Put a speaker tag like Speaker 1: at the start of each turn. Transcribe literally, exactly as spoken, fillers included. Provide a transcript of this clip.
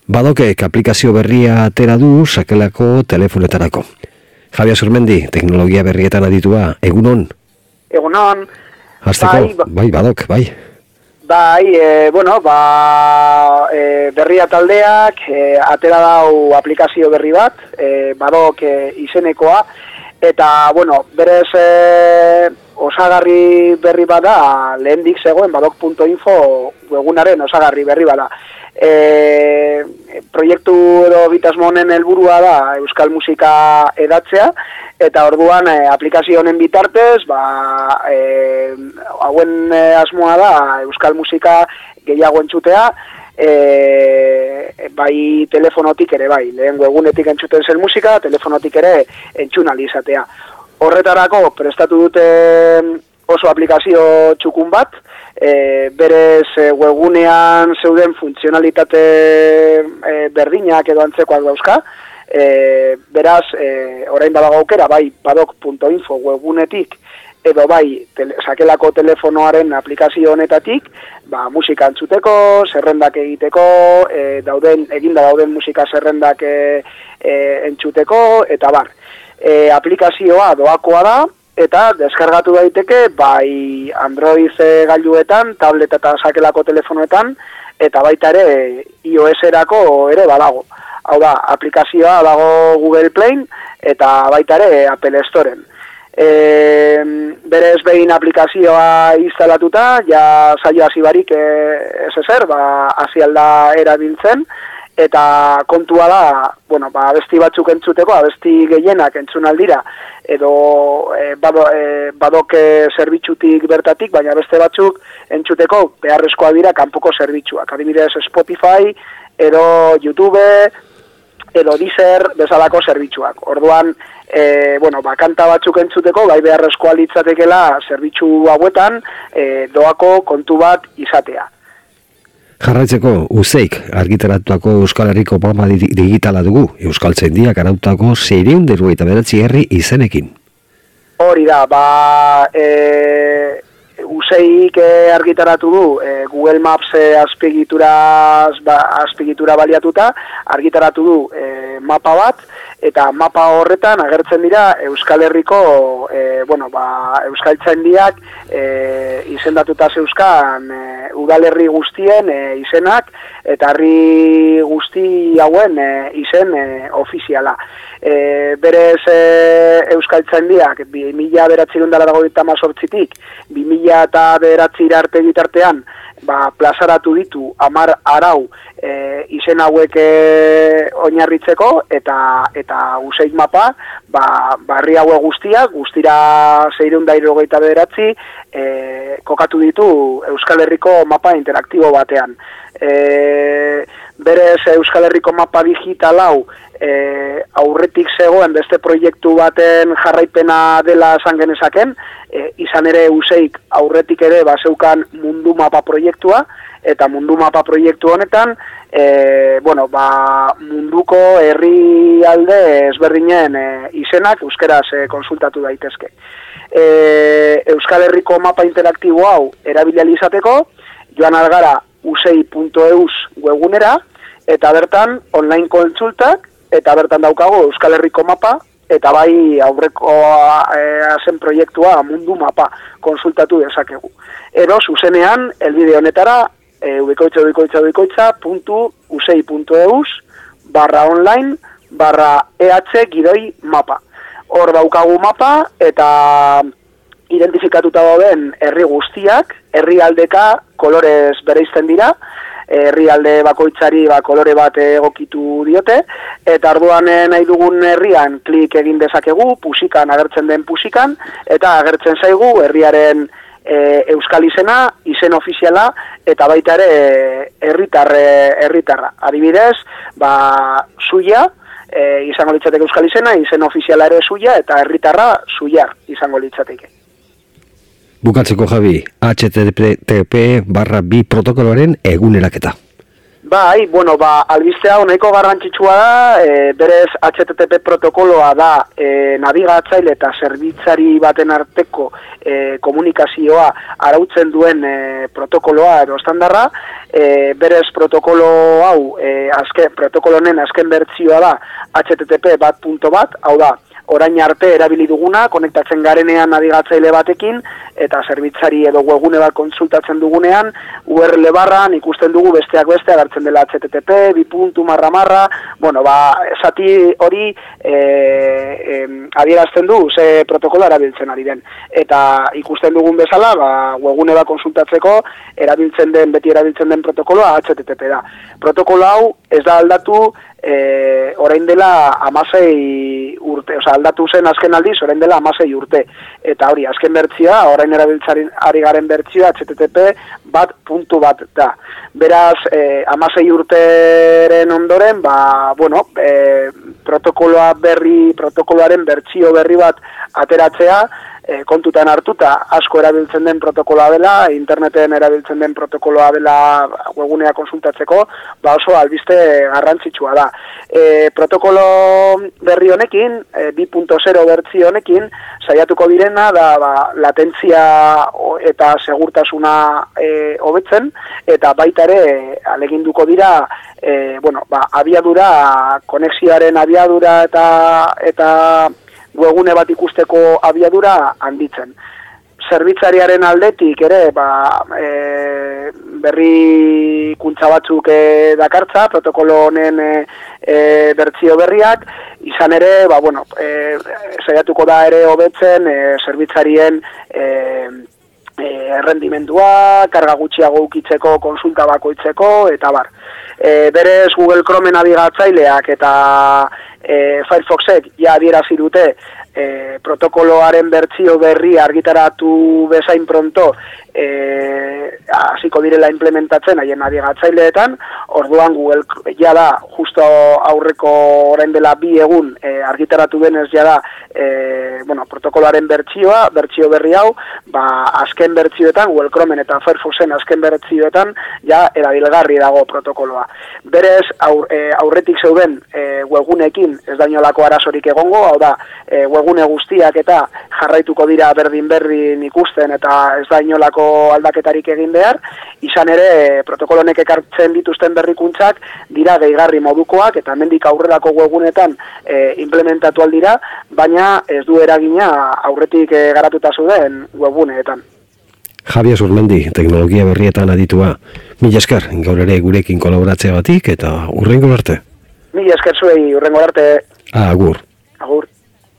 Speaker 1: Badokek aplikazio berria atera du sakelako telefonetarako. Javier Surmendi, teknologia berrietan aditua, egunon?
Speaker 2: Egunon.
Speaker 1: Hasteko, bai, bai, badok, bai.
Speaker 2: Bai, e, bueno, ba, e, berria taldeak e, atera dau aplikazio berri bat, e, badok e, izenekoa, eta, bueno, berez e, osagarri berri bada, lehendik zegoen badok punto info webgunaren osagarri berri bada. E, proiektu edo bitasmo honen helburua da euskal musika edatzea, eta orduan e, aplikazio honen bitartez, ba, e, hauen e, asmoa da euskal musika gehiago entzutea, e, bai telefonotik ere, bai, lehen webgunetik entzuten zen musika, telefonotik ere entzunali izatea. Horretarako prestatu dute oso aplikazio txukun bat, e, berez e, webgunean zeuden funtzionalitate e, berdinak edo antzekoak dauzka, e, beraz, e, orain badago aukera, bai badok punto info webgunetik, edo bai tele, sakelako telefonoaren aplikazio honetatik, ba, musika entzuteko, zerrendak egiteko, e, dauden, eginda dauden musika zerrendak e, e, entzuteko, eta bar. E, aplikazioa doakoa da, eta deskargatu daiteke bai Android gailuetan, tableta eta sakelako telefonoetan, eta baita ere iOS-erako ere badago. Hau da, aplikazioa dago Google Playn eta baita ere Apple Storen. E, berez behin aplikazioa instalatuta, ja saio hasi barik e, ez ezer, ba, hasi alda erabiltzen, eta kontua da, bueno, ba, abesti batzuk entzuteko, abesti gehienak entzun aldira, edo e, bado, e, badok zerbitzutik bertatik, baina beste batzuk entzuteko beharrezkoa dira kanpoko zerbitzuak. Adibidez Spotify, edo YouTube, edo Deezer bezalako zerbitzuak. Orduan, e, bueno, ba, kanta batzuk entzuteko, bai beharrezkoa litzatekela zerbitzu hauetan, e, doako kontu bat izatea.
Speaker 1: Jarraitzeko, Useik argitaratutako Euskal Herriko mapa digitala dugu, Euskaltzaindiak arautako seiehun eta hirurogeita bederatzi herri izenekin.
Speaker 2: Hori da, ba, e, Useik argitaratu du e, Google Maps e, azpiegitura, ba, azpiegitura baliatuta, argitaratu du e, mapa bat, eta mapa horretan agertzen dira Euskal Herriko, e, bueno, ba, Euskaltzaindiak e, izendatuta zeuzkan e, udalerri guztien e, izenak, eta herri guzti hauen e, izen e, ofiziala. E, berez e, Euskaltzaindiak bi mila bederatziehun eta laurogeita hemezortzitik bi mila bederatzira arte bitartean ba, plazaratu ditu hamar arau e, izen hauek e, oinarritzeko, eta eta Useik mapa, ba, barri hauek guztiak, guztira seiehun eta hirurogeita bederatzi e, kokatu ditu Euskal Herriko mapa interaktibo batean. E, berez Euskal Herriko mapa digital hau e, aurretik zegoen beste proiektu baten jarraipena dela esan genezaken, e, izan ere Useik aurretik ere baseukan mundu mapa proiektua, eta mundu mapa proiektu honetan, e, bueno, ba, munduko herrialde ezberdinen e, izenak euskeraz e, konsultatu daitezke. E, Euskal Herriko mapa interaktibo hau erabili izateko, joan algara usei punto eus webgunera, eta bertan online kontsultak, eta bertan daukago Euskal Herriko mapa, eta bai aurreko e, zen proiektua mundu mapa konsultatu dezakegu. Ero, zuzenean, elbide honetara, e, ubikoitza, ubikoitza, ubikoitza, puntu, usei punto eus, barra online, barra eh gidoi mapa. Hor daukagu mapa, eta identifikatuta dauden herri guztiak, herrialdeka kolorez bereizten dira, herrialde bakoitzari ba, kolore bat egokitu diote, eta arduan nahi dugun herrian klik egin dezakegu, pusikan agertzen den pusikan, eta agertzen zaigu herriaren e, euskal izena, izen ofiziala, eta baita ere herritar, herritarra. Adibidez, ba, Zuia, e, izango litzateke euskal izena, izen ofiziala ere Zuia, eta herritarra Zuiar izango litzateke.
Speaker 1: Bukatzeko, Javi, H T T P barra bi protokoloaren eguneraketa.
Speaker 2: Bai, bueno, ba, albiste hau nahiko garrantzitsua da, e, berez H T T P protokoloa da e, nabigatzaile eta zerbitzari baten arteko e, komunikazioa arautzen duen e, protokoloa edo estandarra, e, berez protokolo hau, e, azken, protokolo honen azken bertsioa da H T T P bat puntu bat, hau da, orain arte erabili duguna, konektatzen garenean nabigatzaile batekin, eta zerbitzari edo webgune bat konsultatzen dugunean, U R L barran ikusten dugu besteak beste agertzen dela H T T P, bi puntu marra marra, bueno, ba, esati hori e, e, adierazten du ze protokolo erabiltzen ari den. Eta ikusten dugun bezala, ba, webgune bat konsultatzeko, erabiltzen den, beti erabiltzen den protokoloa H T T P da. Protokolo hau ez da aldatu, E, orain dela hamasei urte, oza, aldatu zen azken aldiz, orain dela hamasei urte. Eta hori, azken bertzioa, orain erabiltzaren ari garen bertzioa, H T T P bat puntu bat da. Beraz, e, hamasei urteren ondoren, ba, bueno, e, protokoloa berri, protokoloaren bertzio berri bat ateratzea, E, kontutan hartuta asko erabiltzen den protokoloa dela, interneten erabiltzen den protokoloa dela webgunea konsultatzeko, ba oso albiste garrantzitsua da. E, protokolo berri honekin, e, bi puntu zero bertsio honekin, saiatuko direna da ba, latentzia eta segurtasuna e, hobetzen, eta baita ere aleginduko dira e, bueno, ba, abiadura, konexioaren abiadura eta eta webgune bat ikusteko abiadura handitzen. Zerbitzariaren aldetik ere, ba, e, berrikuntza batzuk e, dakartza, protokolo honen e, e, bertsio berriak, izan ere, ba, bueno, e, saiatuko da ere hobetzen e, zerbitzarien e, e, errendimendua, karga gutxiago ukitzeko, konsulta bakoitzeko, eta bar. E, berez Google Chrome nabigatzaileak eta E, Firefoxek ja adierazi dute e, protokoloaren bertsio berri argitaratu bezain pronto e, hasiko direla implementatzen haien nabigatzaileetan, orduan Google ja da justo aurreko orain dela bi egun e, argitaratu denez ja da e, bueno, protokoloaren bertsioa, bertsio berri hau, ba, azken bertsioetan, Google Chromeen eta Firefoxen azken bertsioetan ja erabilgarri dago protokoloa. Berez aur, e, aurretik zeuden e, webguneekin ez da inolako arazorik egongo, hau da, e, webgune guztiak eta jarraituko dira berdin-berdin ikusten eta ez da inolako aldaketarik egin behar, izan ere e, protokolonek ekartzen dituzten berrikuntzak dira gehigarri modukoak eta hemendik aurrerako webgunetan e, implementatu aldira, baina ez du eragina aurretik e, garatuta zuden webguneetan.
Speaker 1: Javier Zurmendi, teknologia berrietan aditua. Mila esker, gaur ere gurekin kolaboratzea batik eta hurrengo arte.
Speaker 2: Mila esker zuei, hurrengo arte.
Speaker 1: Agur.
Speaker 2: Agur.